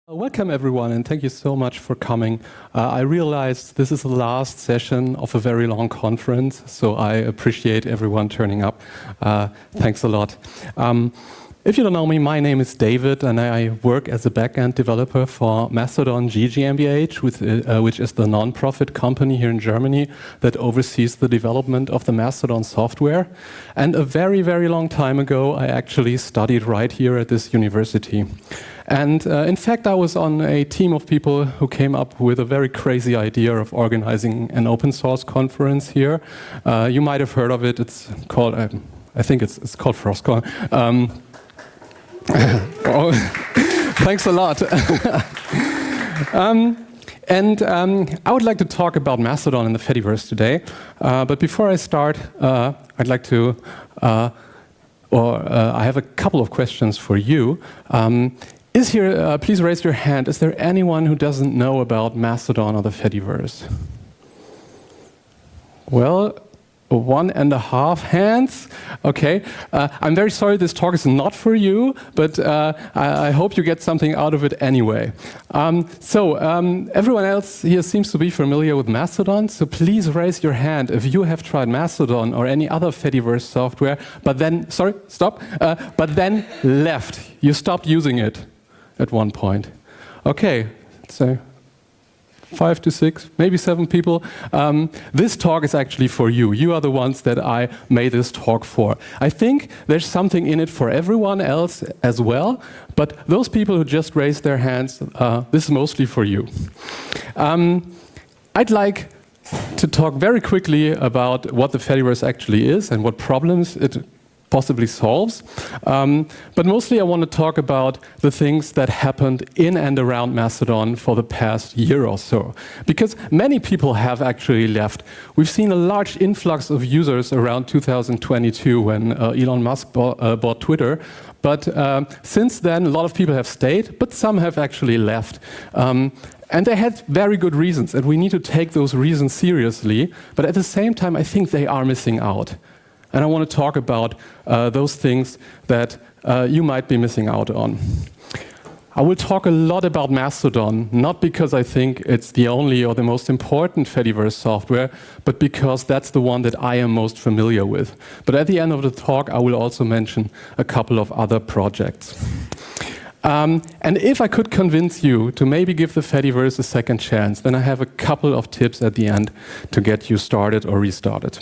Welcome everyone, and thank you so much for coming. I realized this is the last session of a very long conference, so I appreciate everyone turning up. Thanks a lot. If you don't know me, my name is David, and I work as a backend developer for Mastodon GmbH, which is the non-profit company here in Germany that oversees the development of the Mastodon software. And a very, very long time ago, I actually studied right here at this university. And in fact, I was on a team of people who came up with a very crazy idea of organizing an open source conference here. You might have heard of it. It's called, I think it's called Frostcon. Oh, thanks a lot. I would like to talk about Mastodon and the Fediverse today. But before I start, I'd like to, I have a couple of questions for you. Please raise your hand. Is there anyone who doesn't know about Mastodon or the Fediverse? Well, 1.5 hands. Okay. I'm very sorry this talk is not for you, but I hope you get something out of it anyway. Everyone else here seems to be familiar with Mastodon, so please raise your hand if you have tried Mastodon or any other Fediverse software, but then left. You stopped using it at one point. Okay, so 5 to 6, maybe 7 people. This talk is actually for you. You are the ones that I made this talk for. I think there's something in it for everyone else as well, but those people who just raised their hands, this is mostly for you. I'd like to talk very quickly about what the Fediverse actually is and what problems it possibly solves. But mostly I want to talk about the things that happened in and around Mastodon for the past year or so. Because many people have actually left. We've seen a large influx of users around 2022 when Elon Musk bought Twitter. But since then, a lot of people have stayed, but some have actually left. And they had very good reasons, and we need to take those reasons seriously. But at the same time, I think they are missing out. And I want to talk about those things that you might be missing out on. I will talk a lot about Mastodon, not because I think it's the only or the most important Fediverse software, but because that's the one that I am most familiar with. But at the end of the talk, I will also mention a couple of other projects. And if I could convince you to maybe give the Fediverse a second chance, then I have a couple of tips at the end to get you started or restarted.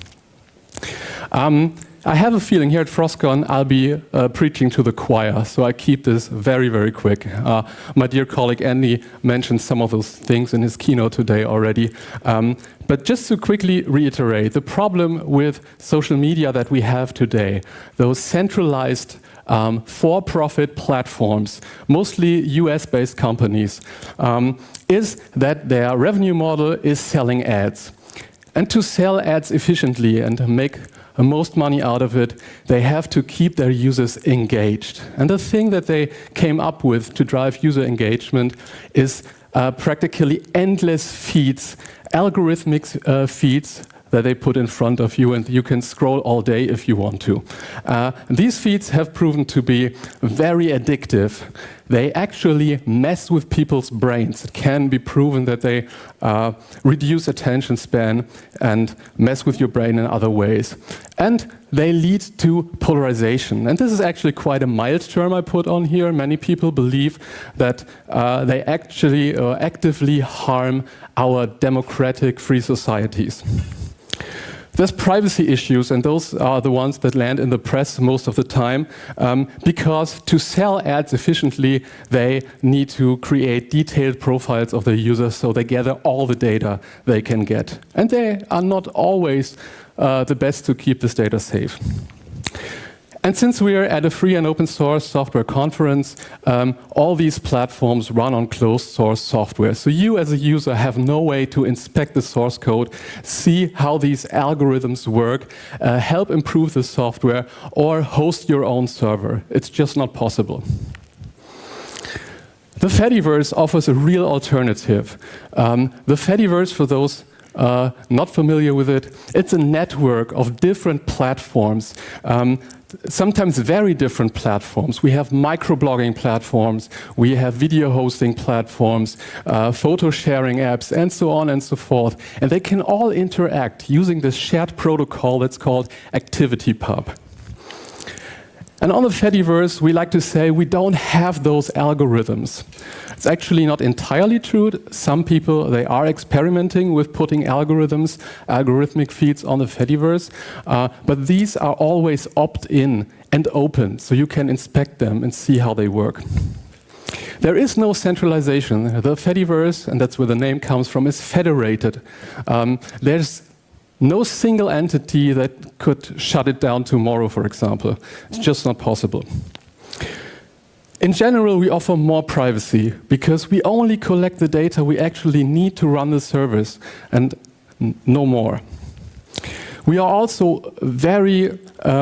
I have a feeling here at Frostcon I'll be preaching to the choir, so I keep this very, very quick. My dear colleague Andy mentioned some of those things in his keynote today already. But just to quickly reiterate, the problem with social media that we have today, those centralized for-profit platforms, mostly US-based companies, is that their revenue model is selling ads. And to sell ads efficiently and make the most money out of it, they have to keep their users engaged. And the thing that they came up with to drive user engagement is practically endless feeds, algorithmic feeds that they put in front of you, and you can scroll all day if you want to. These feeds have proven to be very addictive. They actually mess with people's brains. It can be proven that they reduce attention span and mess with your brain in other ways. And they lead to polarization. And this is actually quite a mild term I put on here. Many people believe that they actually actively harm our democratic free societies. There's privacy issues, and those are the ones that land in the press most of the time, because to sell ads efficiently, they need to create detailed profiles of their users so they gather all the data they can get. And they are not always the best to keep this data safe. And since we are at a free and open source software conference, all these platforms run on closed source software. So you as a user have no way to inspect the source code, see how these algorithms work, help improve the software, or host your own server. It's just not possible. The Fediverse offers a real alternative. The Fediverse, for those not familiar with it, it's a network of different platforms. Sometimes very different platforms. We have microblogging platforms, we have video hosting platforms, photo sharing apps, and so on and so forth. And they can all interact using this shared protocol that's called ActivityPub. And on the Fediverse, we like to say we don't have those algorithms. It's actually not entirely true. Some people, they are experimenting with putting algorithmic feeds on the Fediverse, but these are always opt-in and open, so you can inspect them and see how they work. There is no centralization. The Fediverse, and that's where the name comes from, is federated. There's no single entity that could shut it down tomorrow, for example. It's just not possible. In general, we offer more privacy because we only collect the data we actually need to run the service and no more. We are also very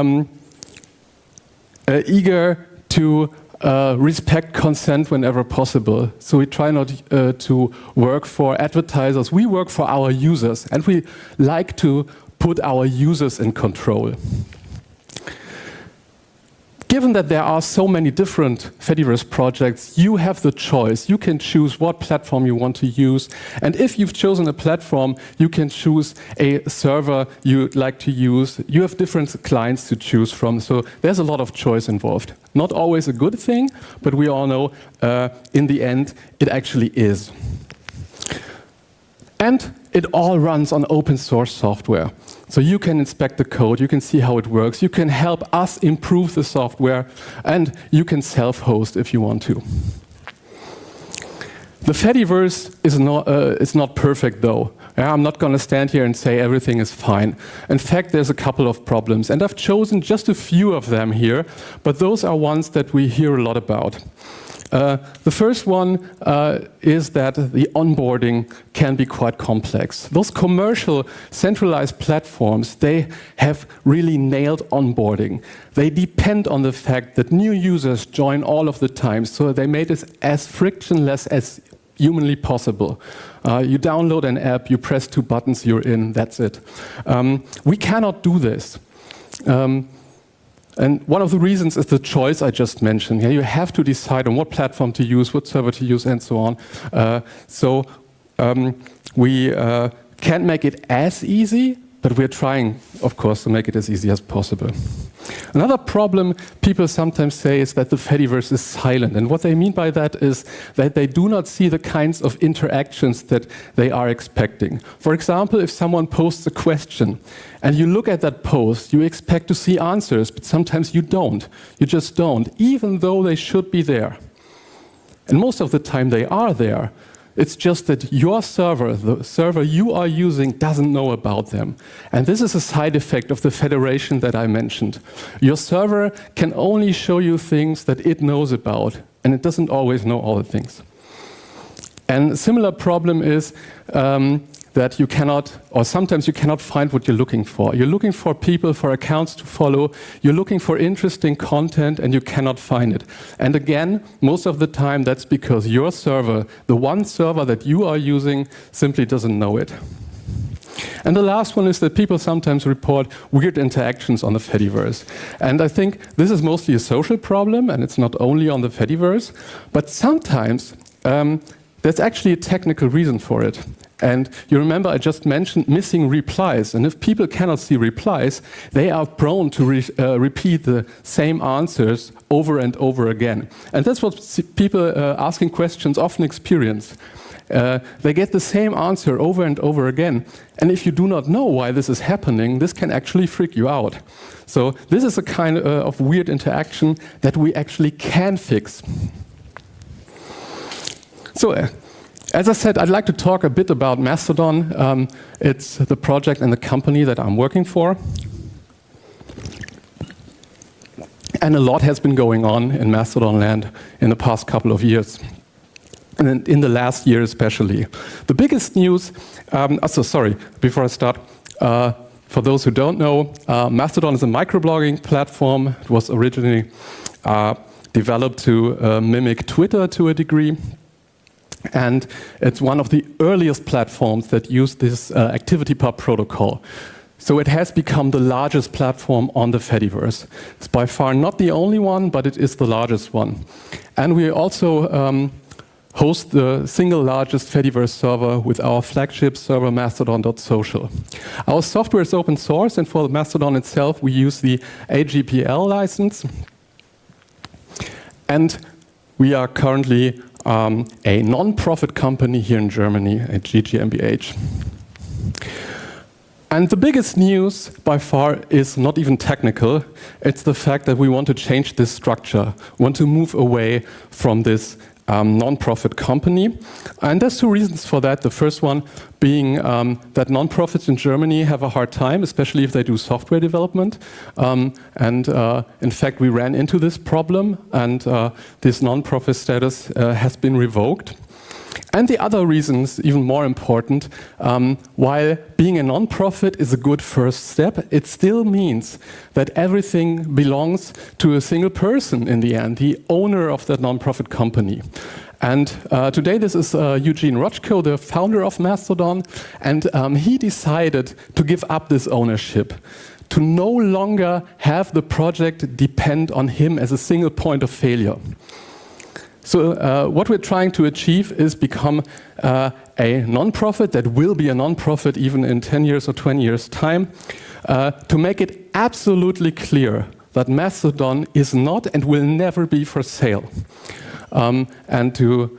eager to respect consent whenever possible. So we try not to work for advertisers. We work for our users, and we like to put our users in control. Given that there are so many different Fediverse projects, you have the choice. You can choose what platform you want to use. And if you've chosen a platform, you can choose a server you'd like to use. You have different clients to choose from. So there's a lot of choice involved. Not always a good thing, but we all know in the end, it actually is. And it all runs on open source software. So you can inspect the code, you can see how it works, you can help us improve the software, and you can self-host if you want to. The Fediverse is not perfect though. I'm not going to stand here and say everything is fine. In fact, there's a couple of problems, and I've chosen just a few of them here, but those are ones that we hear a lot about. The first one is that the onboarding can be quite complex. Those commercial centralized platforms, they have really nailed onboarding. They depend on the fact that new users join all of the time, so they made it as frictionless as humanly possible. You download an app, you press 2 buttons, you're in, that's it. We cannot do this. And one of the reasons is the choice I just mentioned. You have to decide on what platform to use, what server to use, and so on. We can't make it as easy, but we're trying, of course, to make it as easy as possible. Another problem people sometimes say is that the Fediverse is silent. And what they mean by that is that they do not see the kinds of interactions that they are expecting. For example, if someone posts a question and you look at that post, you expect to see answers, but sometimes you don't. You just don't, even though they should be there. And most of the time they are there. It's just that your server, the server you are using, doesn't know about them. And this is a side effect of the federation that I mentioned. Your server can only show you things that it knows about, and it doesn't always know all the things. And a similar problem is that you cannot, or sometimes you cannot find what you're looking for. You're looking for people, for accounts to follow. You're looking for interesting content, and you cannot find it. And again, most of the time, that's because your server, the one server that you are using, simply doesn't know it. And the last one is that people sometimes report weird interactions on the Fediverse. And I think this is mostly a social problem, and it's not only on the Fediverse, but sometimes there's actually a technical reason for it. And you remember I just mentioned missing replies. And if people cannot see replies, they are prone to repeat the same answers over and over again. And that's what people asking questions often experience. They get the same answer over and over again. And if you do not know why this is happening, this can actually freak you out. So this is a kind of weird interaction that we actually can fix. So, as I said, I'd like to talk a bit about Mastodon. It's the project and the company that I'm working for. And a lot has been going on in Mastodon land in the past couple of years. And in the last year especially. The biggest news, before I start, for those who don't know, Mastodon is a microblogging platform. It was originally developed to mimic Twitter to a degree. And it's one of the earliest platforms that use this ActivityPub protocol. So it has become the largest platform on the Fediverse. It's by far not the only one, but it is the largest one. And we also host the single largest Fediverse server with our flagship server Mastodon.social. Our software is open source, and for Mastodon itself, we use the AGPL license. And we are currently a non-profit company here in Germany, a GmbH. And the biggest news by far is not even technical. It's the fact that we want to change this structure, want to move away from this non-profit company. And there's two reasons for that. The first one being that non-profits in Germany have a hard time, especially if they do software development. In fact, we ran into this problem, and this non-profit status has been revoked. And the other reasons, even more important, while being a non-profit is a good first step, it still means that everything belongs to a single person in the end, the owner of that non-profit company. And today this is Eugene Rochko, the founder of Mastodon, and he decided to give up this ownership, to no longer have the project depend on him as a single point of failure. So what we're trying to achieve is become a non-profit that will be a non-profit even in 10 years or 20 years' time, to make it absolutely clear that Mastodon is not and will never be for sale. And to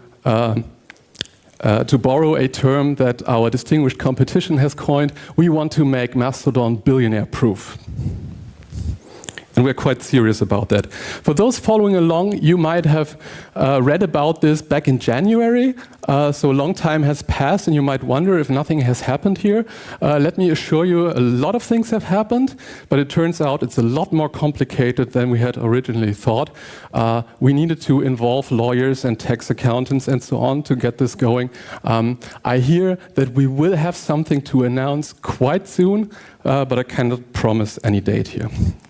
borrow a term that our distinguished competition has coined, we want to make Mastodon billionaire-proof. And we're quite serious about that. For those following along, you might have read about this back in January. So a long time has passed, and you might wonder if nothing has happened here. Let me assure you, a lot of things have happened, but it turns out it's a lot more complicated than we had originally thought. We needed to involve lawyers and tax accountants and so on to get this going. I hear that we will have something to announce quite soon, but I cannot promise any date here.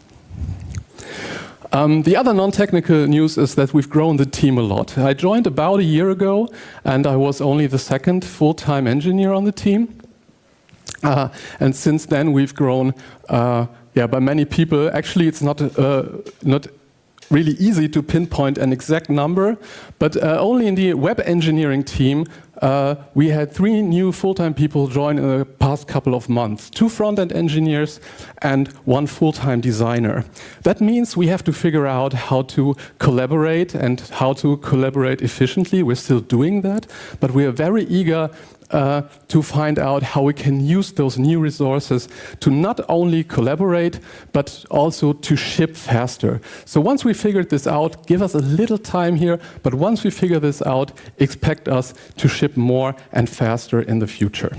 The other non-technical news is that we've grown the team a lot. I joined about a year ago, and I was only the second full-time engineer on the team. And since then, we've grown by many people. Actually, it's not really easy to pinpoint an exact number, but only in the web engineering team, we had 3 new full-time people join in the past couple of months. 2 front-end engineers and 1 full-time designer. That means we have to figure out how to collaborate and how to collaborate efficiently. We're still doing that, but we are very eager to find out how we can use those new resources to not only collaborate, but also to ship faster. So once we figured this out, give us a little time here, but once we figure this out, expect us to ship more and faster in the future.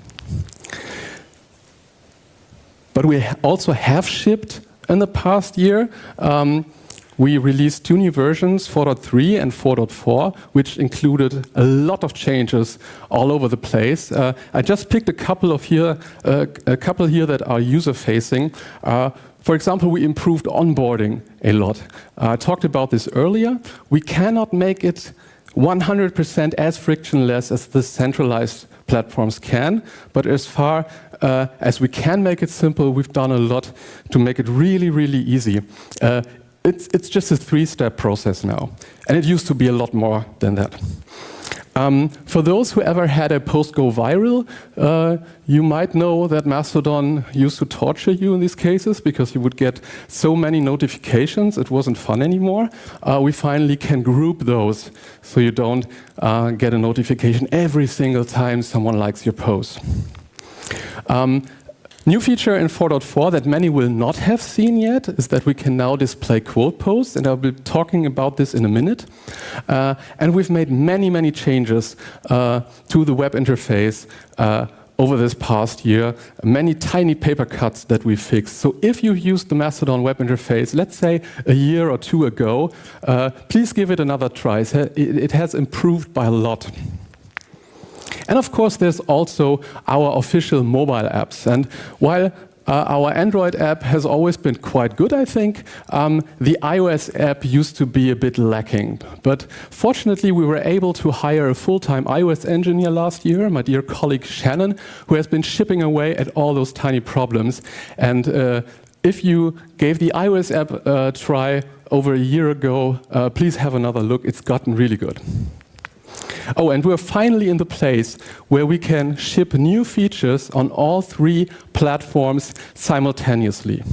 But we also have shipped in the past year. We released 2 new versions, 4.3 and 4.4, which included a lot of changes all over the place. I just picked a couple here that are user-facing. For example, we improved onboarding a lot. I talked about this earlier. We cannot make it 100% as frictionless as the centralized platforms can, but as far as we can make it simple, we've done a lot to make it really, really easy. It's just a 3-step process now, and it used to be a lot more than that. For those who ever had a post go viral, you might know that Mastodon used to torture you in these cases because you would get so many notifications, it wasn't fun anymore. We finally can group those so you don't get a notification every single time someone likes your post. New feature in 4.4 that many will not have seen yet is that we can now display quote posts, and I'll be talking about this in a minute. And we've made many, many changes to the web interface over this past year, many tiny paper cuts that we fixed. So if you used the Mastodon web interface, let's say a year or 2 ago, please give it another try. It has improved by a lot. And of course, there's also our official mobile apps. And while Our Android app has always been quite good, I think. The iOS app used to be a bit lacking. But fortunately, we were able to hire a full-time iOS engineer last year, my dear colleague Shannon, who has been chipping away at all those tiny problems. And if you gave the iOS app a try over a year ago, please have another look. It's gotten really good. Oh, and we're finally in the place where we can ship new features on all 3 platforms simultaneously.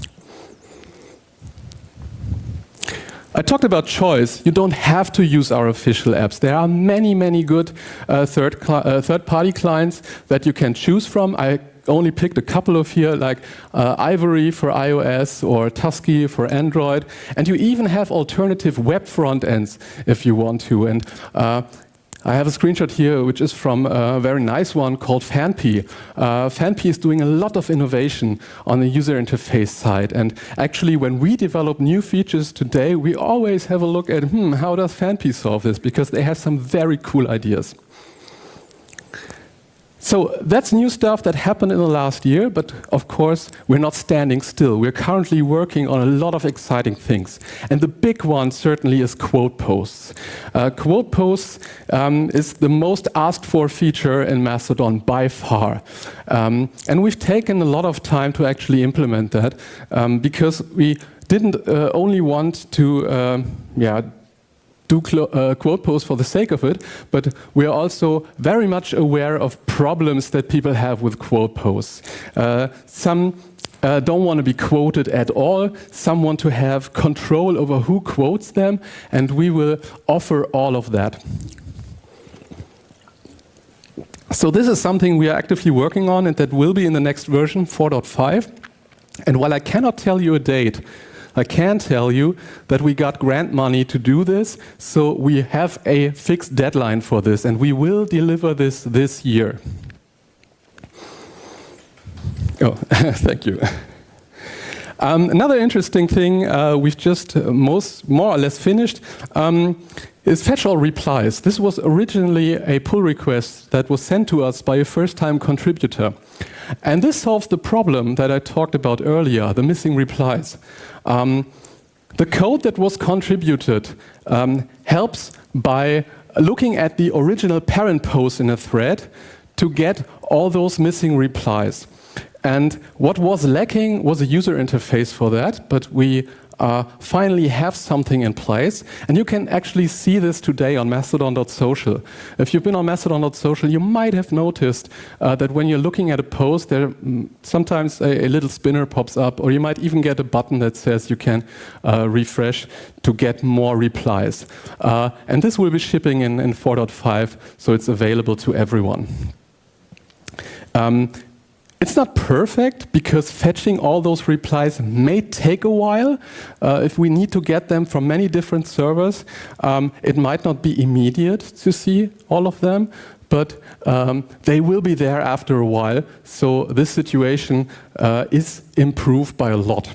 I talked about choice. You don't have to use our official apps. There are many, many good third-party clients that you can choose from. I only picked a couple of here, like Ivory for iOS or Tusky for Android. And you even have alternative web front ends if you want to. And I have a screenshot here, which is from a very nice one called FanPi. FanPi is doing a lot of innovation on the user interface side. And actually, when we develop new features today, we always have a look at, how does FanPi solve this? Because they have some very cool ideas. So that's new stuff that happened in the last year, but of course, we're not standing still. We're currently working on a lot of exciting things. And the big one certainly is quote posts. Quote posts is the most asked for feature in Mastodon by far. And we've taken a lot of time to actually implement that because we didn't only want to do quote posts for the sake of it, but we are also very much aware of problems that people have with quote posts. Some don't want to be quoted at all. Some want to have control over who quotes them, and we will offer all of that. So this is something we are actively working on, and that will be in the next version, 4.5. And while I cannot tell you a date, I can tell you that we got grant money to do this, so we have a fixed deadline for this, and we will deliver this year. Oh, thank you. Another interesting thing we've just more or less finished is fetch all replies. This was originally a pull request that was sent to us by a first-time contributor. And this solves the problem that I talked about earlier, the missing replies. The code that was contributed helps by looking at the original parent post in a thread to get all those missing replies. And what was lacking was a user interface for that, but we finally have something in place. And you can actually see this today on mastodon.social. If you've been on mastodon.social, you might have noticed that when you're looking at a post, there sometimes a little spinner pops up, or you might even get a button that says you can refresh to get more replies. And this will be shipping in 4.5, so it's available to everyone. It's not perfect because fetching all those replies may take a while. If we need to get them from many different servers, it might not be immediate to see all of them, but they will be there after a while. So this situation is improved by a lot.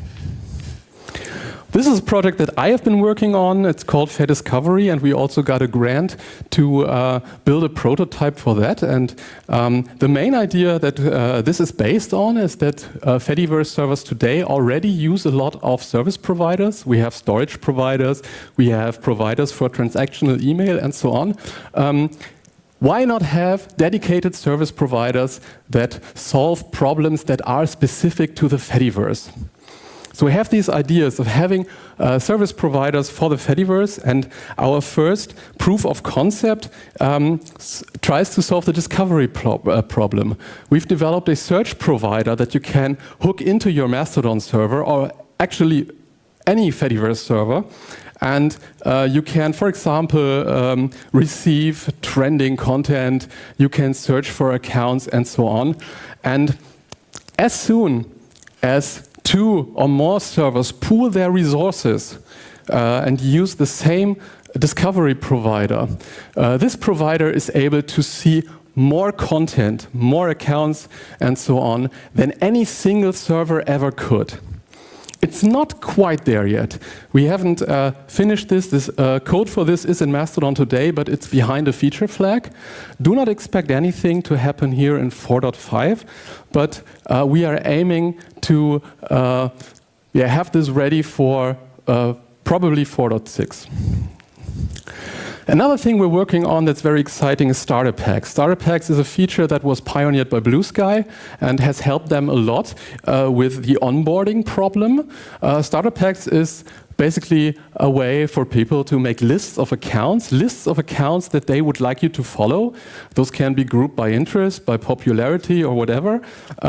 This is a project that I have been working on. It's called Fediscovery, and we also got a grant to build a prototype for that. And the main idea that this is based on is that Fediverse servers today already use a lot of service providers. We have storage providers, we have providers for transactional email, and so on. Why not have dedicated service providers that solve problems that are specific to the Fediverse? So we have these ideas of having service providers for the Fediverse, and our first proof of concept tries to solve the discovery problem. We've developed a search provider that you can hook into your Mastodon server, or actually any Fediverse server, and you can, for example, receive trending content, you can search for accounts, and so on. And as soon as 2 or more servers pool their resources and use the same discovery provider, this provider is able to see more content, more accounts, and so on, than any single server ever could. It's not quite there yet. We haven't finished this. This code for this is in Mastodon today, but it's behind a feature flag. Do not expect anything to happen here in 4.5, but we are aiming to have this ready for probably 4.6. Another thing we're working on that's very exciting is Starter Packs. Starter Packs is a feature that was pioneered by Blue Sky and has helped them a lot with the onboarding problem. Starter Packs is basically a way for people to make lists of accounts that they would like you to follow. Those can be grouped by interest, by popularity, or whatever.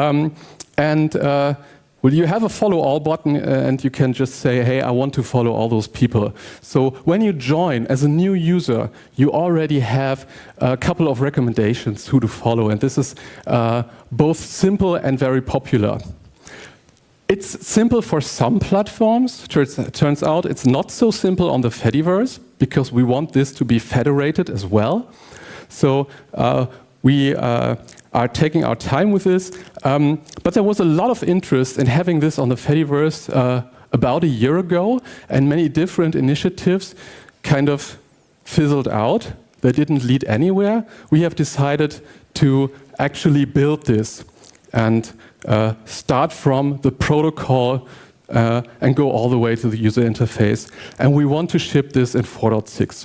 Well, you have a follow all button and you can just say, hey, I want to follow all those people. So when you join as a new user, you already have a couple of recommendations who to follow. And this is both simple and very popular. It's simple for some platforms. Turns out it's not so simple on the Fediverse because we want this to be federated as well. So we are taking our time with this. But there was a lot of interest in having this on the Fediverse about a year ago, and many different initiatives kind of fizzled out. They didn't lead anywhere. We have decided to actually build this and start from the protocol and go all the way to the user interface. And we want to ship this in 4.6.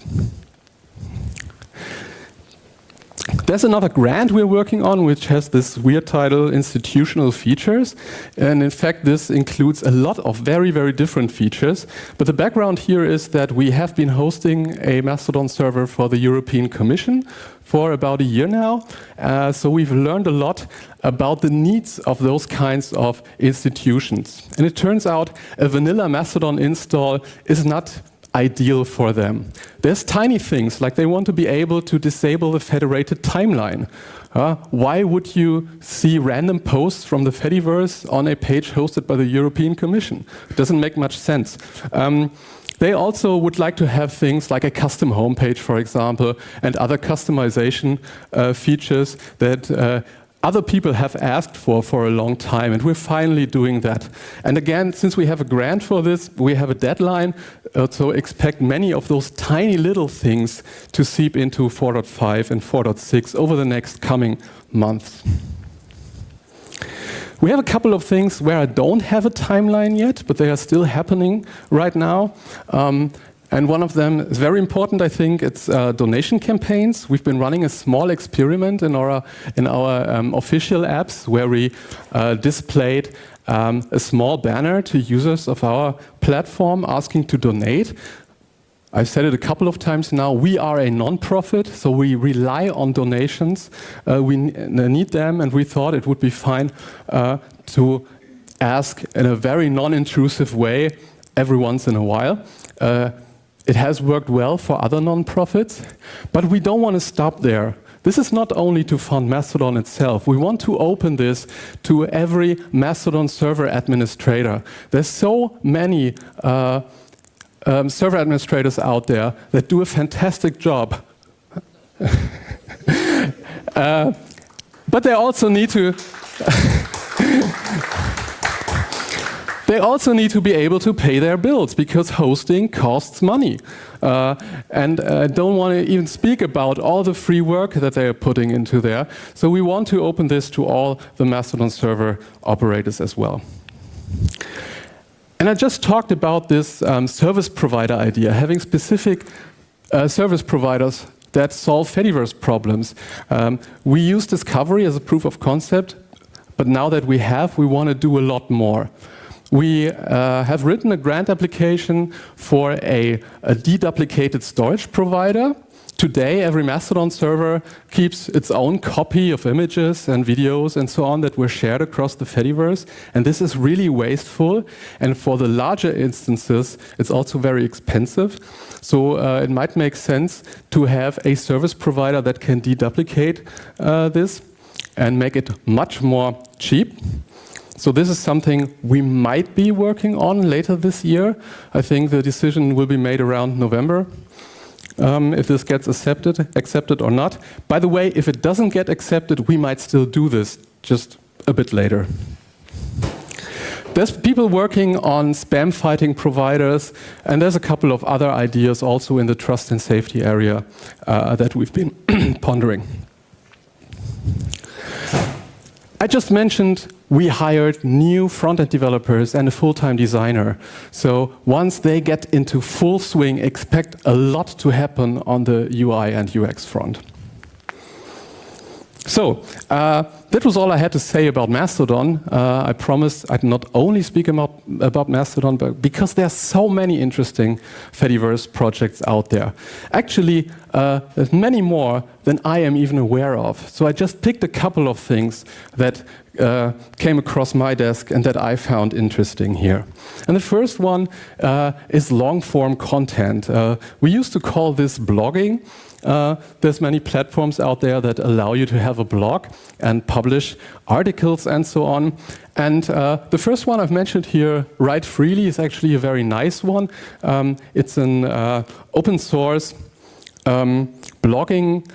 There's another grant we're working on, which has this weird title, Institutional Features. And in fact, this includes a lot of very, very different features. But the background here is that we have been hosting a Mastodon server for the European Commission for about a year now. So we've learned a lot about the needs of those kinds of institutions. And it turns out a vanilla Mastodon install is not ideal for them. There's tiny things, like they want to be able to disable the federated timeline. Why would you see random posts from the Fediverse on a page hosted by the European Commission? It doesn't make much sense. They also would like to have things like a custom homepage, for example, and other customization features that other people have asked for a long time, and we're finally doing that. And again, since we have a grant for this, we have a deadline, so expect many of those tiny little things to seep into 4.5 and 4.6 over the next coming months. We have a couple of things where I don't have a timeline yet, but they are still happening right now. And one of them is very important, I think. It's donation campaigns. We've been running a small experiment in our official apps where we displayed a small banner to users of our platform asking to donate. I've said it a couple of times now, we are a non-profit, so we rely on donations. We need them, and we thought it would be fine to ask in a very non-intrusive way every once in a while. It has worked well for other non-profits, but we don't want to stop there. This is not only to fund Mastodon itself. We want to open this to every Mastodon server administrator. There's so many server administrators out there that do a fantastic job. But they also need to they also need to be able to pay their bills because hosting costs money. And I don't want to even speak about all the free work that they are putting into there. So we want to open this to all the Mastodon server operators as well. And I just talked about this service provider idea, having specific service providers that solve Fediverse problems. We use Discovery as a proof of concept, but now that we want to do a lot more. We have written a grant application for a deduplicated storage provider. Today, every Mastodon server keeps its own copy of images and videos and so on that were shared across the Fediverse. And this is really wasteful. And for the larger instances, it's also very expensive. So it might make sense to have a service provider that can deduplicate this and make it much more cheap. So this is something we might be working on later this year. I think the decision will be made around November, if this gets accepted or not. By the way, if it doesn't get accepted, we might still do this just a bit later. There's people working on spam fighting providers, and there's a couple of other ideas also in the trust and safety area that we've been pondering. I just mentioned we hired new front-end developers and a full-time designer. So once they get into full swing, expect a lot to happen on the UI and UX front. So that was all I had to say about Mastodon. I promised I'd not only speak about Mastodon, but because there are so many interesting Fediverse projects out there. Actually, there's many more than I am even aware of. So I just picked a couple of things that came across my desk and that I found interesting here. And the first one is long-form content. We used to call this blogging. There's many platforms out there that allow you to have a blog and publish articles and so on. And the first one I've mentioned here, Write Freely, is actually a very nice one. It's an open source blogging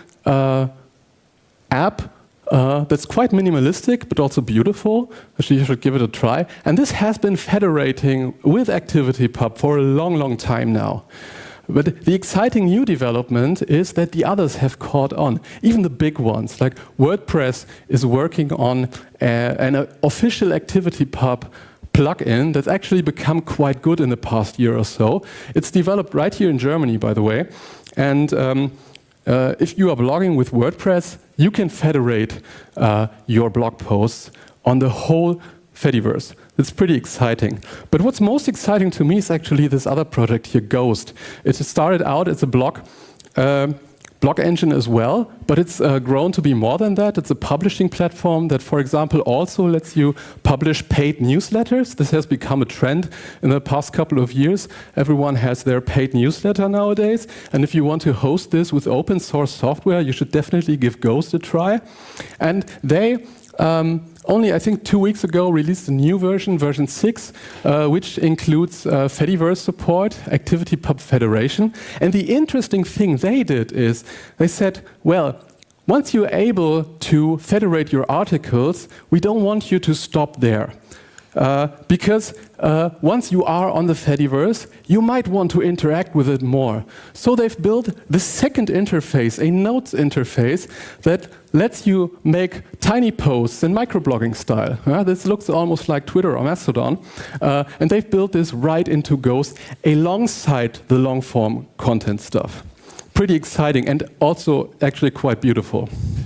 app that's quite minimalistic, but also beautiful. Actually, you should give it a try. And this has been federating with ActivityPub for a long, long time now. But the exciting new development is that the others have caught on, even the big ones. Like WordPress is working on an official ActivityPub plugin that's actually become quite good in the past year or so. It's developed right here in Germany, by the way. And if you are blogging with WordPress, you can federate your blog posts on the whole Fediverse. It's pretty exciting. But what's most exciting to me is actually this other project here, Ghost. It started out as a blog engine as well, but it's grown to be more than that. It's a publishing platform that, for example, also lets you publish paid newsletters. This has become a trend in the past couple of years. Everyone has their paid newsletter nowadays. And if you want to host this with open source software, you should definitely give Ghost a try. And they only, I think, 2 weeks ago, released a new version, version 6, which includes Fediverse support, ActivityPub Federation. And the interesting thing they did is they said, well, once you're able to federate your articles, we don't want you to stop there. Because once you are on the Fediverse, you might want to interact with it more. So they've built the second interface, a notes interface, that lets you make tiny posts in microblogging style. This looks almost like Twitter or Mastodon. And they've built this right into Ghost alongside the long-form content stuff. Pretty exciting and also actually quite beautiful.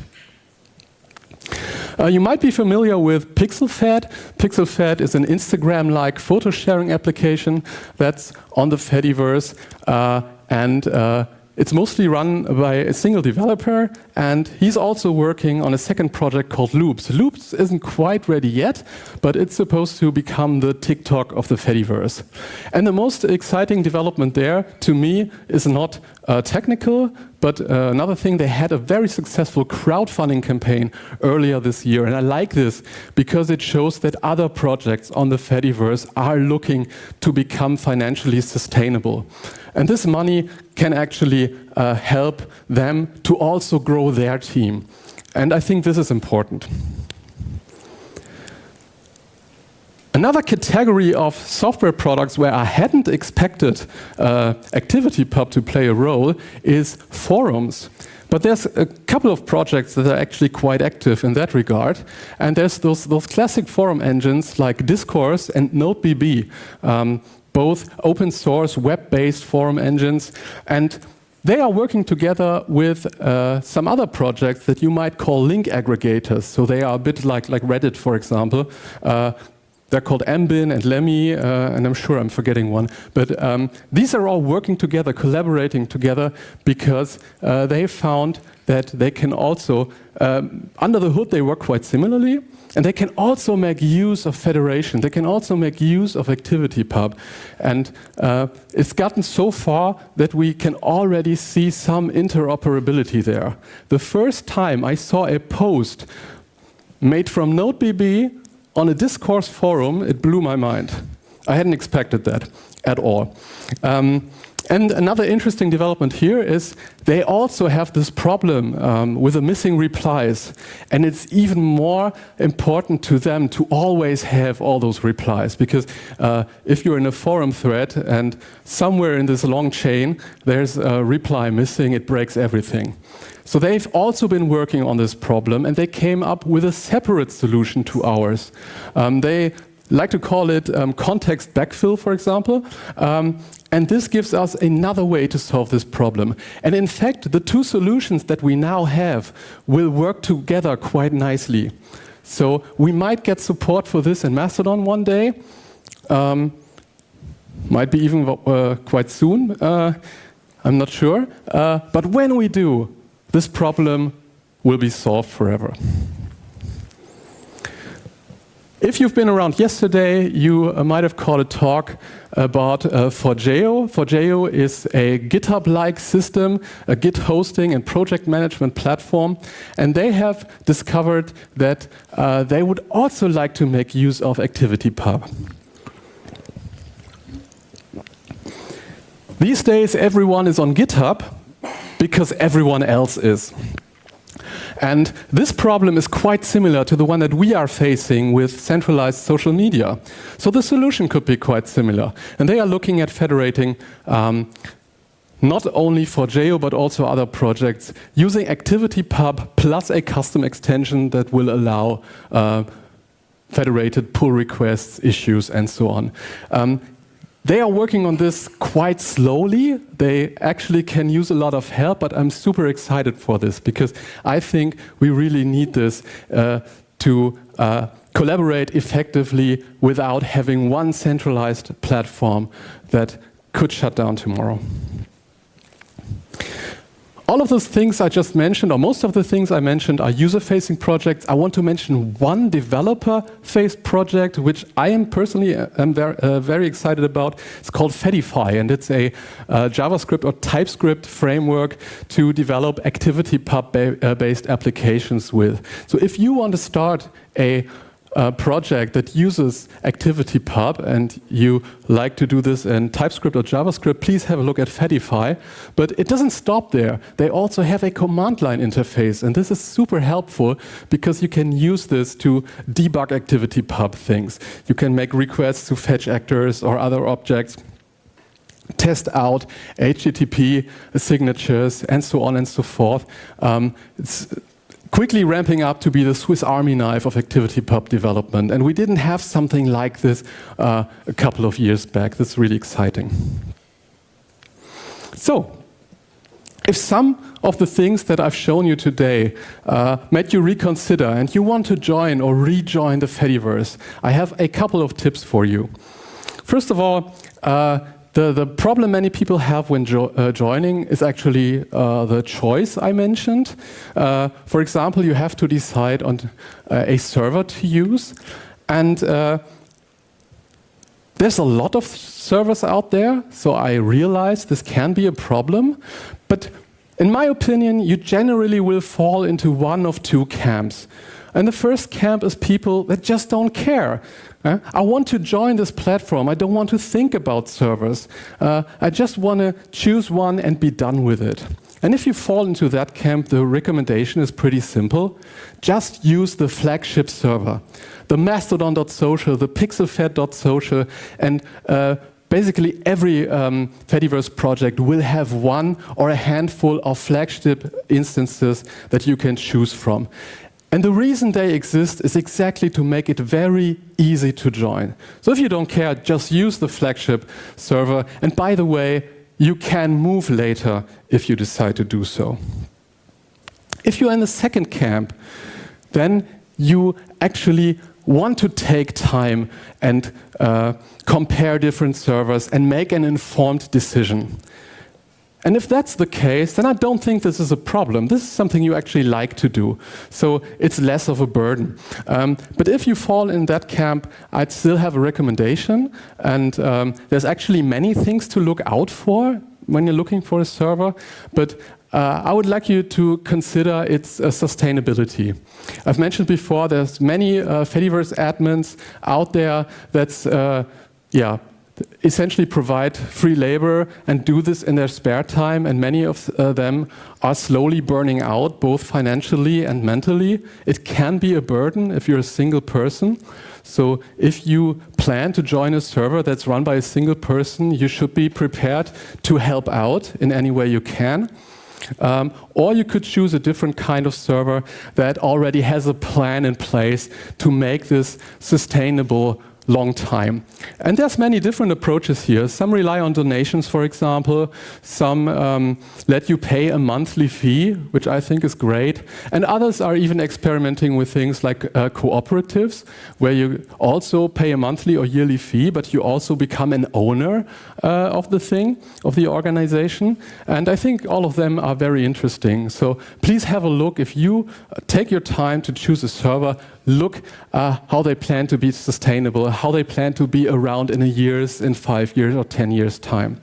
You might be familiar with PixelFed. PixelFed is an Instagram-like photo sharing application that's on the Fediverse, and it's mostly run by a single developer, and he's also working on a second project called Loops. Loops isn't quite ready yet, but it's supposed to become the TikTok of the Fediverse. And the most exciting development there, to me, is not technical, but another thing, they had a very successful crowdfunding campaign earlier this year. And I like this because it shows that other projects on the Fediverse are looking to become financially sustainable. And this money can actually help them to also grow their team. And I think this is important. Another category of software products where I hadn't expected ActivityPub to play a role is forums. But there's a couple of projects that are actually quite active in that regard. And there's those classic forum engines like Discourse and NodeBB, both open source, web-based forum engines. And they are working together with some other projects that you might call link aggregators. So they are a bit like Reddit, for example. They're called Mbin and Lemmy, and I'm sure I'm forgetting one. But these are all working together, collaborating together, because they found that they can also, under the hood, they work quite similarly, and they can also make use of federation. They can also make use of ActivityPub. And it's gotten so far that we can already see some interoperability there. The first time I saw a post made from NodeBB on a Discourse forum, it blew my mind. I hadn't expected that at all. And another interesting development here is they also have this problem with the missing replies. And it's even more important to them to always have all those replies. Because if you're in a forum thread and somewhere in this long chain there's a reply missing, it breaks everything. So they've also been working on this problem, and they came up with a separate solution to ours. They like to call it context backfill, for example. And this gives us another way to solve this problem. And in fact, the two solutions that we now have will work together quite nicely. So we might get support for this in Mastodon one day. Might be even quite soon. I'm not sure. But when we do, this problem will be solved forever. If you've been around yesterday, you might have caught a talk about Forgeo. Forgeo is a GitHub-like system, a Git hosting and project management platform, and they have discovered that they would also like to make use of ActivityPub. These days, everyone is on GitHub because everyone else is. And this problem is quite similar to the one that we are facing with centralized social media. So the solution could be quite similar. And they are looking at federating not only Forgeo but also other projects using ActivityPub plus a custom extension that will allow federated pull requests, issues, and so on. They are working on this quite slowly. They actually can use a lot of help, but I'm super excited for this because I think we really need this to collaborate effectively without having one centralized platform that could shut down tomorrow. All of those things I just mentioned, or most of the things I mentioned, are user-facing projects. I want to mention one developer-faced project, which I am personally very excited about. It's called Fedify, and it's a JavaScript or TypeScript framework to develop ActivityPub-based applications with. So if you want to start a project that uses ActivityPub and you like to do this in TypeScript or JavaScript, please have a look at Fedify. But it doesn't stop there. They also have a command line interface, and this is super helpful because you can use this to debug ActivityPub things. You can make requests to fetch actors or other objects, test out HTTP signatures, and so on and so forth. It's quickly ramping up to be the Swiss Army knife of ActivityPub development. And we didn't have something like this a couple of years back. That's really exciting. So, if some of the things that I've shown you today made you reconsider and you want to join or rejoin the Fediverse, I have a couple of tips for you. First of all, the problem many people have when joining is actually the choice I mentioned. For example, you have to decide on a server to use. And there's a lot of servers out there, so I realize this can be a problem. But in my opinion, you generally will fall into one of two camps. And the first camp is people that just don't care. I want to join this platform. I don't want to think about servers. I just want to choose one and be done with it. And if you fall into that camp, the recommendation is pretty simple. Just use the flagship server. The Mastodon.social, the Pixelfed.social, and basically every Fediverse project will have one or a handful of flagship instances that you can choose from. And the reason they exist is exactly to make it very easy to join. So if you don't care, just use the flagship server. And by the way, you can move later if you decide to do so. If you're in the second camp, then you actually want to take time and compare different servers and make an informed decision. And if that's the case, then I don't think this is a problem. This is something you actually like to do. So it's less of a burden. But if you fall in that camp, I'd still have a recommendation. And there's actually many things to look out for when you're looking for a server. But I would like you to consider its sustainability. I've mentioned before there's many Fediverse admins out there that's essentially provide free labor and do this in their spare time, and many of them are slowly burning out, both financially and mentally. It can be a burden if you're a single person. So if you plan to join a server that's run by a single person, you should be prepared to help out in any way you can. Or you could choose a different kind of server that already has a plan in place to make this sustainable long time. And there's many different approaches here. Some rely on donations, for example. Some let you pay a monthly fee, which I think is great. And others are even experimenting with things like cooperatives, where you also pay a monthly or yearly fee, but you also become an owner of the thing, of the organization. And I think all of them are very interesting. So please have a look. If you take your time to choose a server, look how they plan to be sustainable, how they plan to be around in a year's, in 5 years or 10 years' time.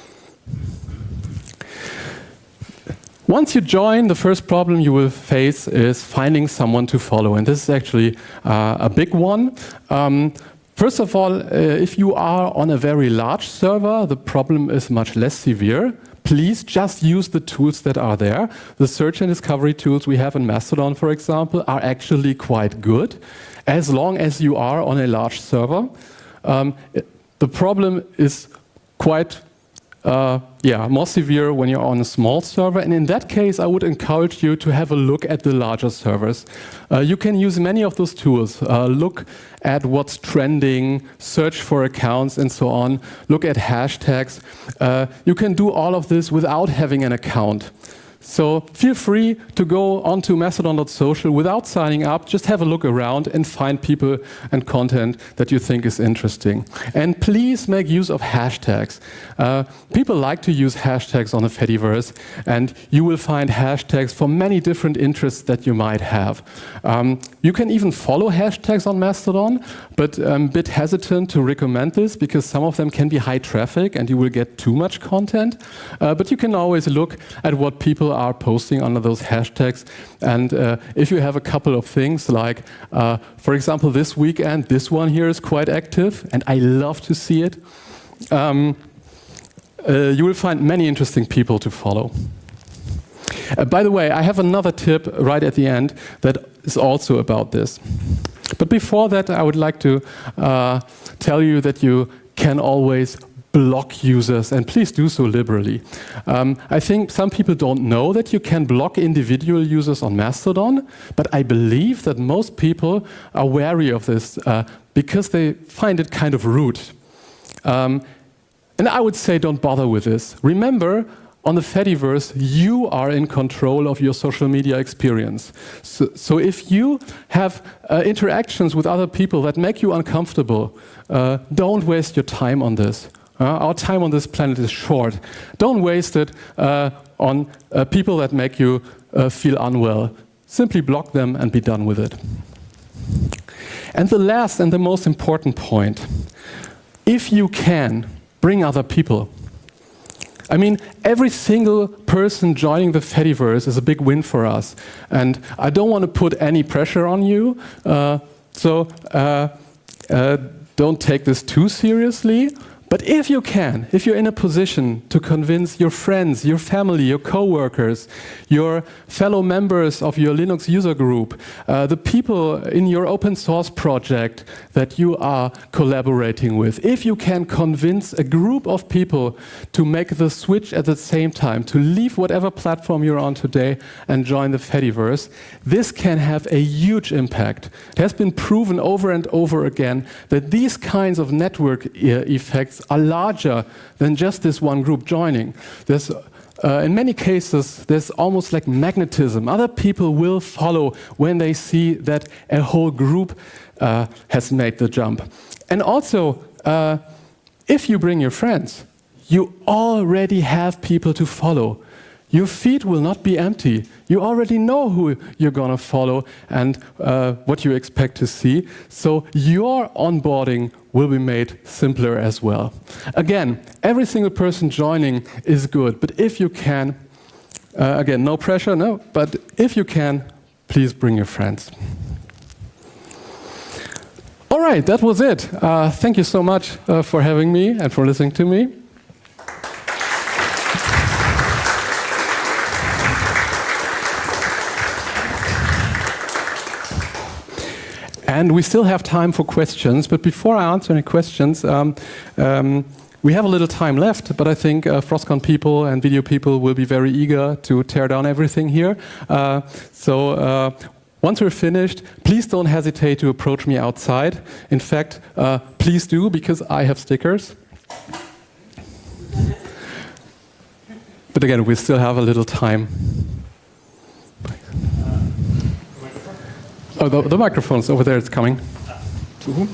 Once you join, the first problem you will face is finding someone to follow. And this is actually a big one. First of all, if you are on a very large server, the problem is much less severe. Please just use the tools that are there. The search and discovery tools we have in Mastodon, for example, are actually quite good, as long as you are on a large server. The problem is quite more severe when you're on a small server. And in that case, I would encourage you to have a look at the larger servers. You can use many of those tools. Look at what's trending, search for accounts, and so on. Look at hashtags. You can do all of this without having an account. So feel free to go onto mastodon.social without signing up. Just have a look around and find people and content that you think is interesting. And please make use of hashtags. People like to use hashtags on the Fediverse, and you will find hashtags for many different interests that you might have. You can even follow hashtags on Mastodon, but I'm a bit hesitant to recommend this because some of them can be high traffic and you will get too much content. But you can always look at what people are posting under those hashtags. And if you have a couple of things like, for example, this weekend, this one here is quite active, and I love to see it. You will find many interesting people to follow. By the way, I have another tip right at the end that is also about this. But before that, I would like to tell you that you can always block users, and please do so liberally. I think some people don't know that you can block individual users on Mastodon, but I believe that most people are wary of this because they find it kind of rude. And I would say don't bother with this. Remember, on the Fediverse, you are in control of your social media experience. So if you have interactions with other people that make you uncomfortable, don't waste your time on this. Our time on this planet is short. Don't waste it on people that make you feel unwell. Simply block them and be done with it. And the last and the most important point, if you can, bring other people. I mean, every single person joining the Fediverse is a big win for us. And I don't want to put any pressure on you, so don't take this too seriously. But if you can, if you're in a position to convince your friends, your family, your coworkers, your fellow members of your Linux user group, the people in your open source project that you are collaborating with, if you can convince a group of people to make the switch at the same time, to leave whatever platform you're on today and join the Fediverse, this can have a huge impact. It has been proven over and over again that these kinds of network effects are larger than just this one group joining. There's, in many cases, there's almost like magnetism. Other people will follow when they see that a whole group has made the jump. And also, if you bring your friends, you already have people to follow. Your feed will not be empty. You already know who you're going to follow and what you expect to see. So your onboarding will be made simpler as well. Again, every single person joining is good, but if you can, again, no pressure, no, but if you can, please bring your friends. All right, that was it. Thank you so much for having me and for listening to me. And we still have time for questions, but before I answer any questions, we have a little time left, but I think Frostcon people and video people will be very eager to tear down everything here. So once we're finished, please don't hesitate to approach me outside. In fact, please do, because I have stickers. But again, we still have a little time. Oh, the microphone's over there, it's coming. To whom?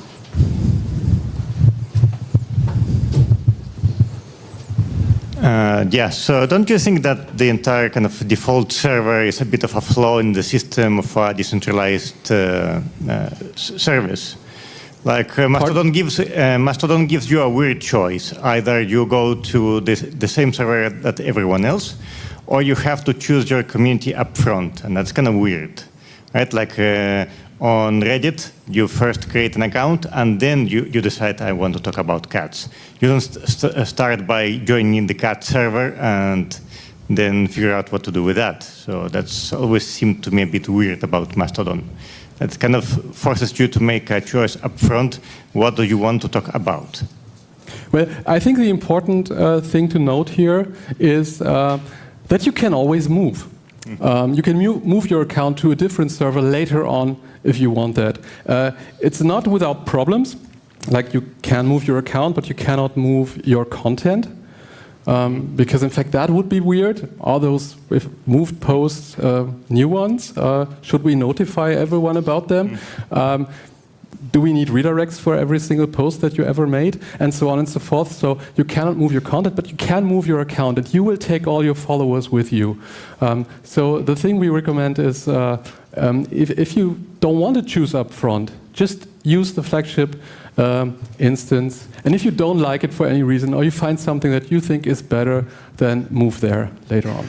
Yeah, so don't you think that the entire kind of default server is a bit of a flaw in the system of a decentralized service? Like Mastodon gives you a weird choice. Either you go to the same server that everyone else, or you have to choose your community up front, and that's kind of weird. Right, like on Reddit, you first create an account and then you decide, I want to talk about cats. You don't start by joining the cat server and then figure out what to do with that. So that's always seemed to me a bit weird about Mastodon. It kind of forces you to make a choice up front. What do you want to talk about? Well, I think the important thing to note here is that you can always move. You can move your account to a different server later on if you want that. It's not without problems. Like, you can move your account, but you cannot move your content. Because in fact that would be weird. All those moved posts, new ones, should we notify everyone about them? Do we need redirects for every single post that you ever made? And so on and so forth. So you cannot move your content, but you can move your account, and you will take all your followers with you. So the thing we recommend is, if you don't want to choose up front, just use the flagship instance. And if you don't like it for any reason, or you find something that you think is better, then move there later on.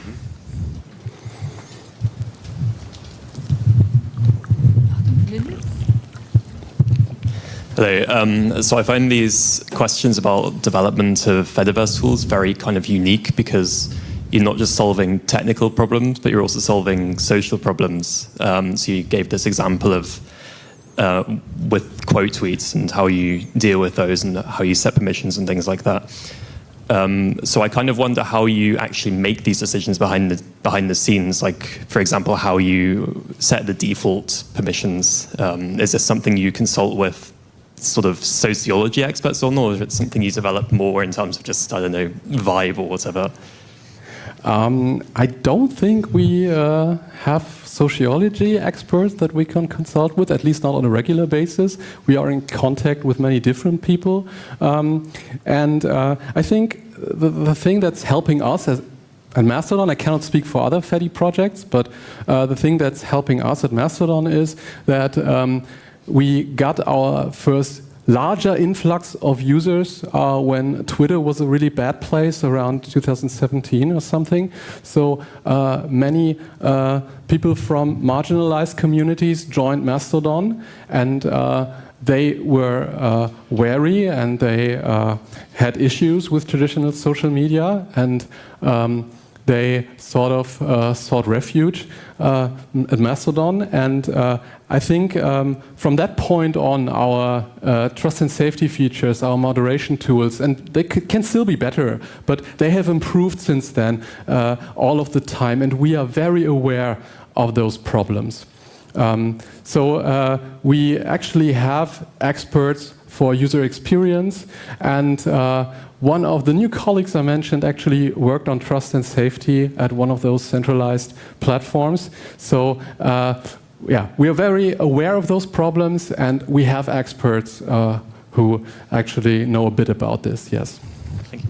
Hello. So I find these questions about development of Fediverse tools very kind of unique, because you're not just solving technical problems, but you're also solving social problems. So you gave this example of with quote tweets and how you deal with those and how you set permissions and things like that. So I kind of wonder how you actually make these decisions behind the scenes. Like, for example, how you set the default permissions. Is this something you consult with sort of sociology experts on, or is it something you develop more in terms of just, I don't know, vibe or whatever? I don't think we have sociology experts that we can consult with, at least not on a regular basis. We are in contact with many different people. And I think the thing that's helping us at Mastodon, I cannot speak for other Fedi projects, but the thing that's helping us at Mastodon is that we got our first larger influx of users when Twitter was a really bad place around 2017 or something. So many people from marginalized communities joined Mastodon, and they were wary, and they had issues with traditional social media, and they sort of sought refuge at Mastodon. And I think from that point on, our trust and safety features, our moderation tools, and they can still be better, but they have improved since then all of the time, and we are very aware of those problems. So we actually have experts for user experience, and one of the new colleagues I mentioned actually worked on trust and safety at one of those centralized platforms. So yeah, we are very aware of those problems, and we have experts who actually know a bit about this, yes. Thank you.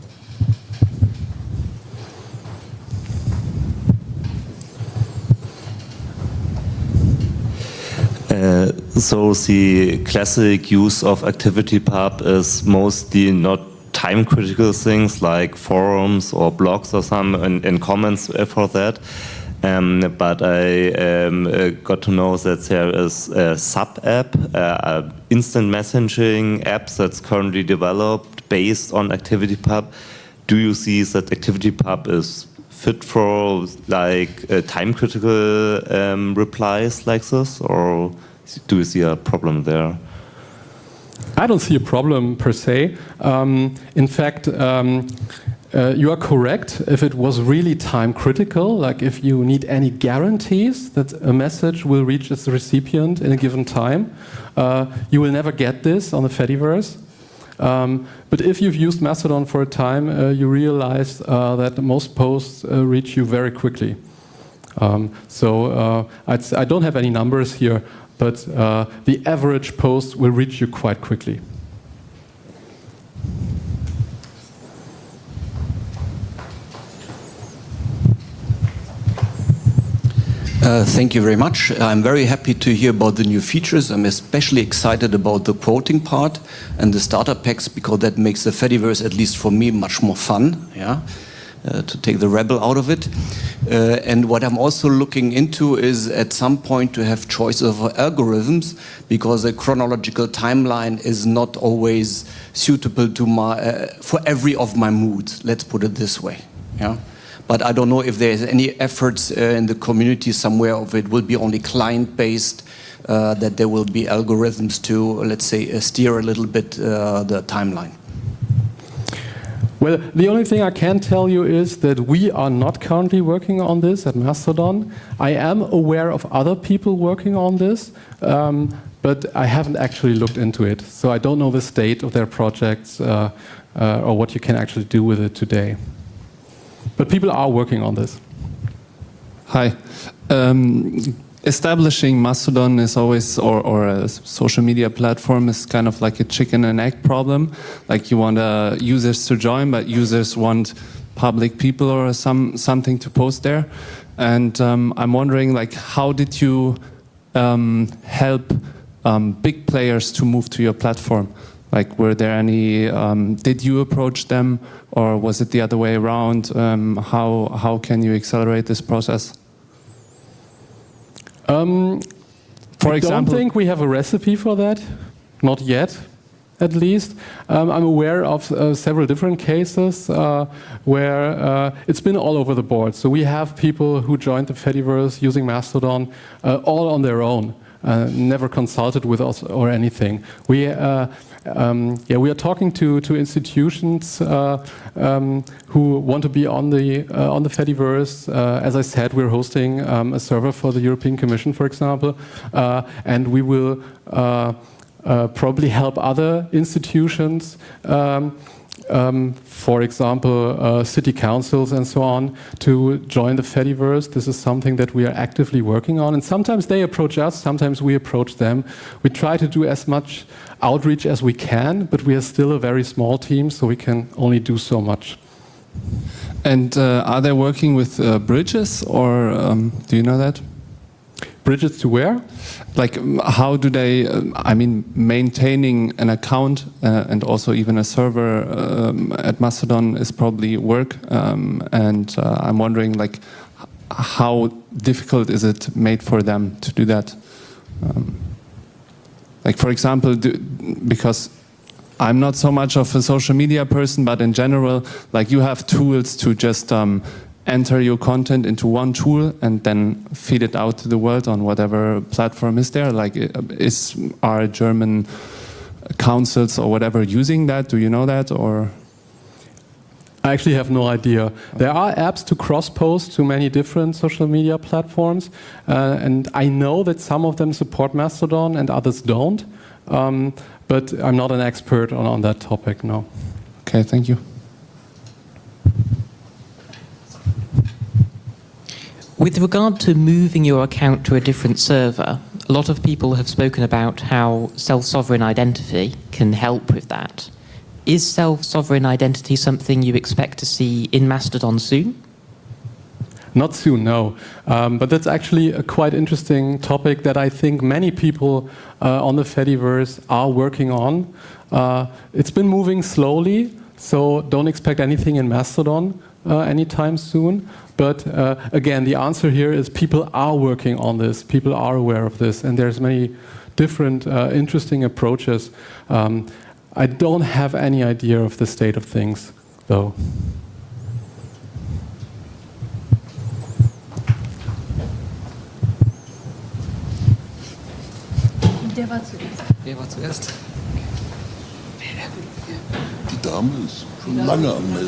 So the classic use of ActivityPub is mostly not time-critical things like forums or blogs or some and comments for that. but I got to know that there is a sub-app, instant messaging apps that's currently developed based on ActivityPub. Do you see that ActivityPub is fit for like time-critical replies like this, or do you see a problem there? I don't see a problem per se. In fact, you are correct. If it was really time critical, like if you need any guarantees that a message will reach its recipient in a given time, you will never get this on the Fediverse. But if you've used Mastodon for a time, you realize that most posts reach you very quickly. I don't have any numbers here, but the average post will reach you quite quickly. Thank you very much. I'm very happy to hear about the new features. I'm especially excited about the quoting part and the starter packs, because that makes the Fediverse, at least for me, much more fun. Yeah, to take the rebel out of it. And what I'm also looking into is at some point to have choice of algorithms, because a chronological timeline is not always suitable to for every of my moods. Let's put it this way. Yeah. But I don't know if there's any efforts in the community somewhere of it will be only client-based, that there will be algorithms to, let's say, steer a little bit the timeline. Well, the only thing I can tell you is that we are not currently working on this at Mastodon. I am aware of other people working on this, but I haven't actually looked into it. So I don't know the state of their projects or what you can actually do with it today. But people are working on this. Hi. Establishing Mastodon is always, or a social media platform is kind of like a chicken and egg problem. Like you want users to join, but users want public people or something to post there. And I'm wondering, like, how did you help big players to move to your platform? Like, were there any, did you approach them, or was it the other way around? How can you accelerate this process? For example, I don't think we have a recipe for that, not yet, at least. I'm aware of several different cases where it's been all over the board. So we have people who joined the Fediverse using Mastodon all on their own, never consulted with us or anything. We are talking to institutions who want to be on the Fediverse. As I said, we're hosting a server for the European Commission, for example, and we will probably help other institutions, for example, city councils and so on, to join the Fediverse. This is something that we are actively working on. And sometimes they approach us, sometimes we approach them. We try to do as much outreach as we can, but we are still a very small team, so we can only do so much. And are they working with bridges, or do you know that? Bridges to where? Like, how do they, maintaining an account and also even a server at Mastodon is probably work. And I'm wondering, like, how difficult is it made for them to do that? Like, for example, because I'm not so much of a social media person, but in general, like, you have tools to just enter your content into one tool and then feed it out to the world on whatever platform is there. Like, are German councils or whatever using that? Do you know that, or? I actually have no idea. There are apps to cross-post to many different social media platforms, and I know that some of them support Mastodon and others don't, but I'm not an expert on that topic, no. Okay, thank you. With regard to moving your account to a different server, a lot of people have spoken about how self-sovereign identity can help with that. Is self-sovereign identity something you expect to see in Mastodon soon? Not soon, no. But that's actually a quite interesting topic that I think many people on the Fediverse are working on. It's been moving slowly, so don't expect anything in Mastodon. anytime soon. But again, the answer here is people are working on this, people are aware of this, and there's many different interesting approaches. I don't have any idea of the state of things, though. Der war zuerst. Wer war zuerst? Die Dame ist schon lange anmeldet.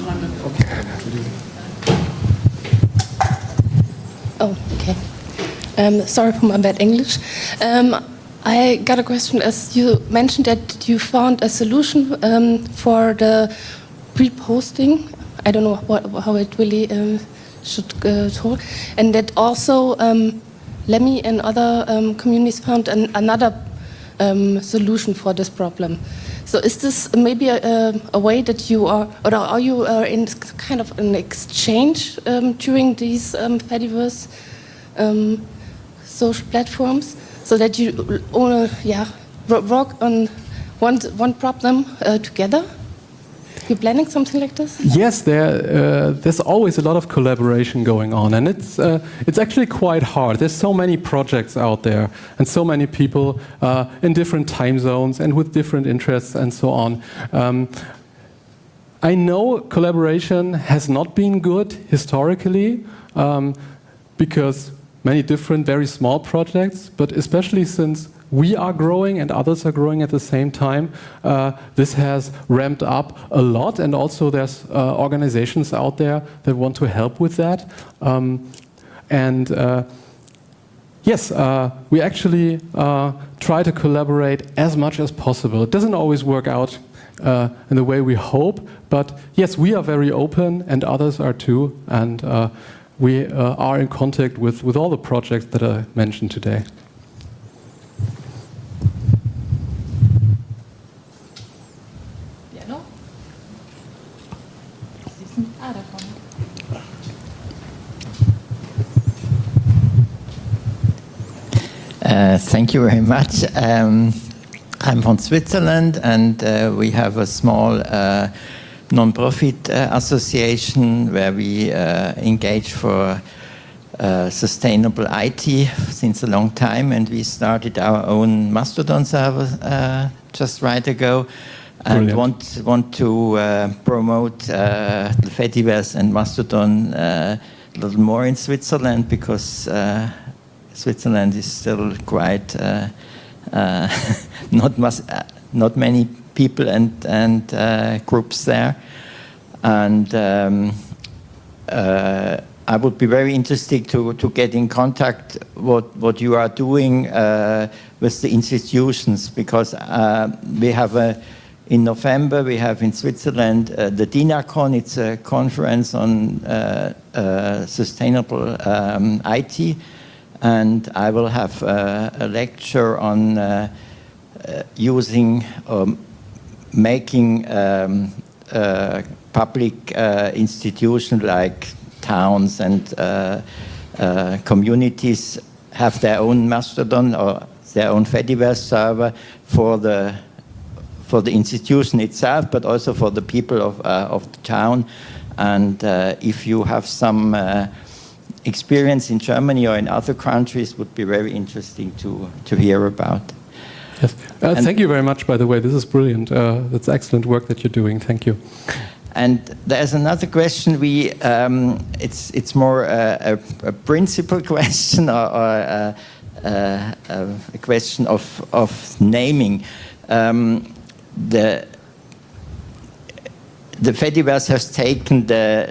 Oh, okay. Sorry for my bad English. I got a question. As you mentioned that you found a solution for the pre-posting. I don't know how it really should talk. And that also Lemmy and other communities found another solution for this problem. So is this maybe a way that you are, or are you in kind of an exchange during these Fediverse social platforms, so that you work on one problem together? You're planning something like this? Yes, there's always a lot of collaboration going on, and it's actually quite hard. There's so many projects out there, and so many people in different time zones and with different interests and so on. I know collaboration has not been good historically because many different, very small projects, but especially since we are growing and others are growing at the same time, this has ramped up a lot, and also there's organizations out there that want to help with that. Yes, we actually try to collaborate as much as possible. It doesn't always work out in the way we hope, but yes, we are very open, and others are too, and we are in contact with all the projects that I mentioned today. Thank you very much. I'm from Switzerland, and we have a small non-profit association where we engage for sustainable IT since a long time, and we started our own Mastodon server just right ago. And want to promote the Fediverse and Mastodon a little more in Switzerland, because Switzerland is still quite not many people and groups there, and I would be very interested to get in contact what you are doing with the institutions, because we have in November we have in Switzerland the DINACON. It's a conference on sustainable IT. And I will have a lecture on using making public institutions like towns and communities have their own Mastodon or their own Fediverse server for the institution itself, but also for the people of the town. And if you have some experience in Germany or in other countries, would be very interesting to hear about. Yes. Thank you very much, by the way. This is brilliant. That's excellent work that you're doing. Thank you. And there's another question. It's more a principal question or a question of naming. The Fediverse has taken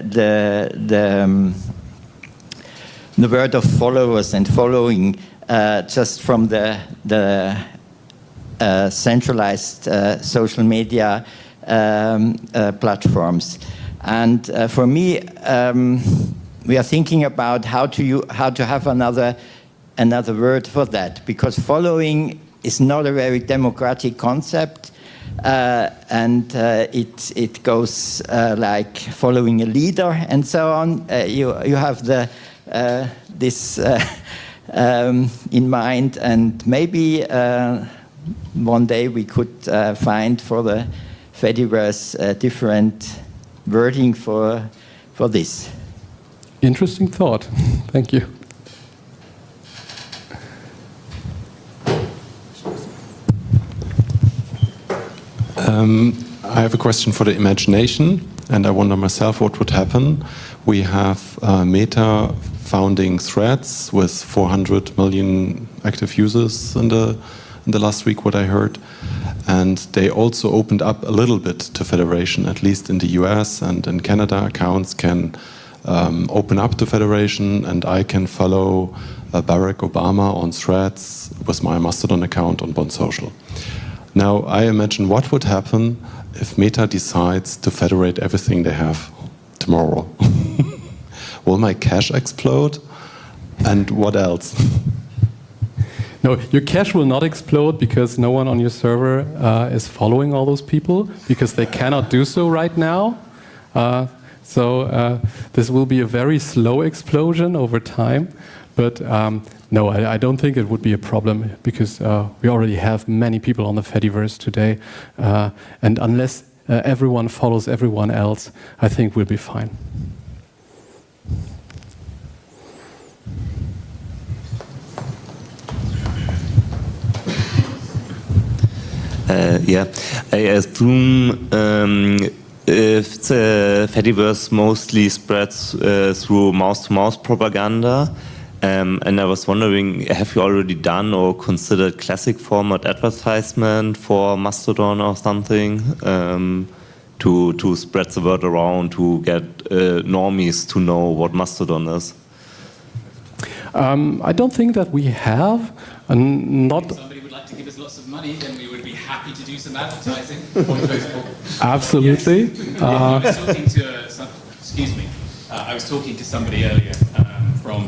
the word of followers and following just from the centralized social media platforms. And for me, we are thinking about how to have another word for that, because following is not a very democratic concept, and it goes like following a leader and so on. You have this in mind, and maybe one day we could find for the Fediverse different wording for for this. Interesting thought. Thank you. I have a question for the imagination, and I wonder myself what would happen. We have Meta founding Threads with 400 million active users in the last week, what I heard. And they also opened up a little bit to Federation, at least in the US and in Canada. Accounts can open up to Federation, and I can follow Barack Obama on Threads with my Mastodon account on Bond Social. Now, I imagine what would happen if Meta decides to federate everything they have tomorrow. Will my cache explode? And what else? No, your cache will not explode because no one on your server is following all those people, because they cannot do so right now. So this will be a very slow explosion over time. But no, I don't think it would be a problem, because we already have many people on the Fediverse today. And unless everyone follows everyone else, I think we'll be fine. Yeah, I assume if the Fediverse mostly spreads through mouse-to-mouse propaganda, and I was wondering, have you already done or considered classic format advertisement for Mastodon or something to spread the word around, to get normies to know what Mastodon is? I don't think that we have. Not. If somebody would like to give us lots of money, then we would be happy to do some advertising on Facebook. Absolutely. Yes. I was talking to excuse me. I was talking to somebody earlier from.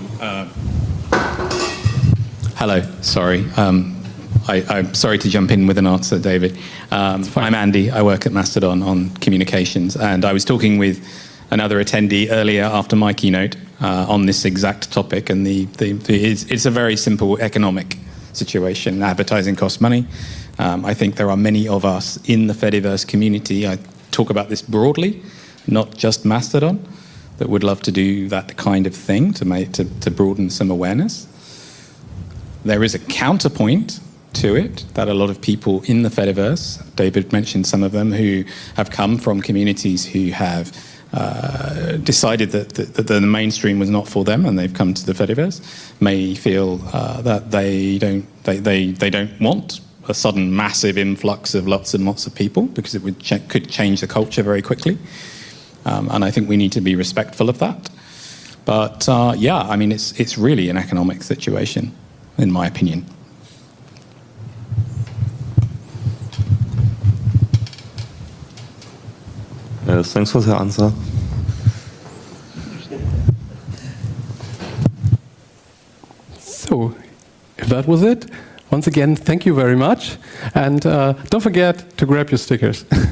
Hello, sorry. I'm sorry to jump in with an answer, David. I'm Andy. I work at Mastodon on communications, and I was talking with another attendee earlier after my keynote on this exact topic, and it's a very simple economic situation. Advertising costs money. I think there are many of us in the Fediverse community, I talk about this broadly, not just Mastodon, that would love to do that kind of thing to broaden some awareness. There is a counterpoint to it that a lot of people in the Fediverse, David mentioned some of them, who have come from communities who have decided that the mainstream was not for them, and they've come to the Fediverse, may feel that they don't want a sudden massive influx of lots and lots of people, because it could change the culture very quickly. And I think we need to be respectful of that. But yeah, I mean, it's really an economic situation, in my opinion. Thanks for the answer. So, if that was it, once again, thank you very much. And don't forget to grab your stickers.